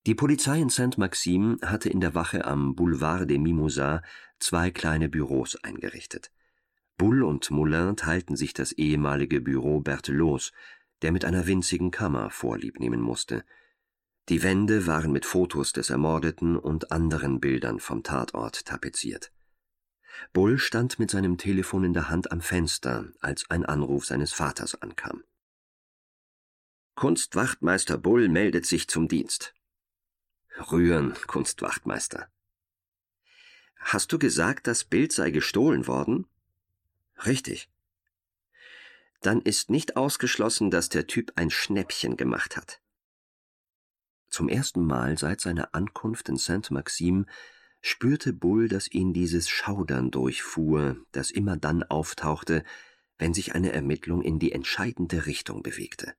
Die Polizei in Sainte-Maxime hatte in der Wache am Boulevard des Mimosas 2 kleine Büros eingerichtet. Bull und Moulin teilten sich das ehemalige Büro Berthelot's, der mit einer winzigen Kammer vorliebnehmen musste. Die Wände waren mit Fotos des Ermordeten und anderen Bildern vom Tatort tapeziert. Bull stand mit seinem Telefon in der Hand am Fenster, als ein Anruf seines Vaters ankam. »Kunstwachtmeister Bull meldet sich zum Dienst.« »Rühren, Kunstwachtmeister.« »Hast du gesagt, das Bild sei gestohlen worden?« »Richtig.« »Dann ist nicht ausgeschlossen, dass der Typ ein Schnäppchen gemacht hat.« Zum ersten Mal seit seiner Ankunft in Sainte-Maxime spürte Bull, dass ihn dieses Schaudern durchfuhr, das immer dann auftauchte, wenn sich eine Ermittlung in die entscheidende Richtung bewegte.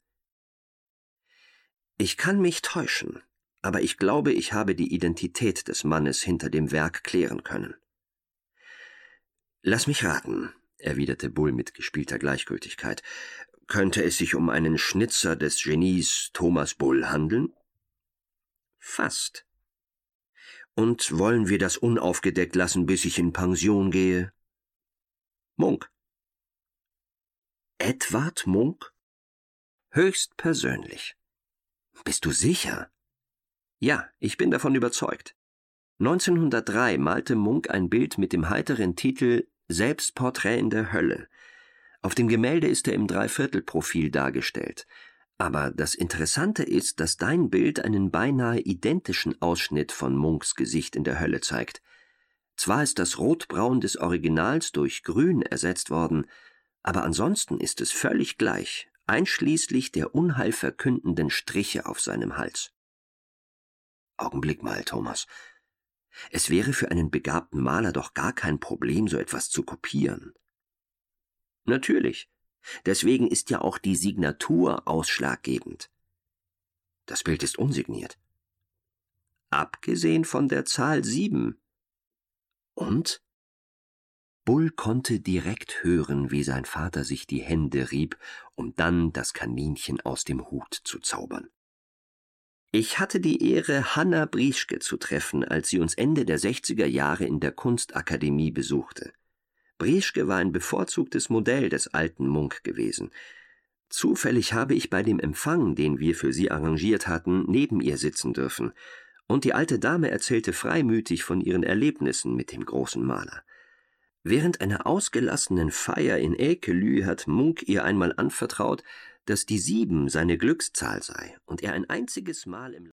»Ich kann mich täuschen, aber ich glaube, ich habe die Identität des Mannes hinter dem Werk klären können.« »Lass mich raten«, erwiderte Bull mit gespielter Gleichgültigkeit. »Könnte es sich um einen Schnitzer des Genies Thomas Bull handeln?« »Fast.« »Und wollen wir das unaufgedeckt lassen, bis ich in Pension gehe?« »Munk.« »Edward Munk?« »Höchstpersönlich.« »Bist du sicher?« »Ja, ich bin davon überzeugt. 1903 malte Munk ein Bild mit dem heiteren Titel »Selbstporträt in der Hölle«. Auf dem Gemälde ist er im Dreiviertelprofil dargestellt. Aber das Interessante ist, dass dein Bild einen beinahe identischen Ausschnitt von Munks Gesicht in der Hölle zeigt. Zwar ist das Rotbraun des Originals durch Grün ersetzt worden, aber ansonsten ist es völlig gleich, einschließlich der unheilverkündenden Striche auf seinem Hals.« »Augenblick mal, Thomas. Es wäre für einen begabten Maler doch gar kein Problem, so etwas zu kopieren.« »Natürlich. Deswegen ist ja auch die Signatur ausschlaggebend.« »Das Bild ist unsigniert.« »Abgesehen von der Zahl 7. »Und?« Bull konnte direkt hören, wie sein Vater sich die Hände rieb, um dann das Kaninchen aus dem Hut zu zaubern. »Ich hatte die Ehre, Hanna Brieschke zu treffen, als sie uns Ende der 60er Jahre in der Kunstakademie besuchte. Brieschke war ein bevorzugtes Modell des alten Munk gewesen. Zufällig habe ich bei dem Empfang, den wir für sie arrangiert hatten, neben ihr sitzen dürfen, und die alte Dame erzählte freimütig von ihren Erlebnissen mit dem großen Maler. Während einer ausgelassenen Feier in Ekelü hat Munk ihr einmal anvertraut, dass die 7 seine Glückszahl sei und er ein einziges Mal im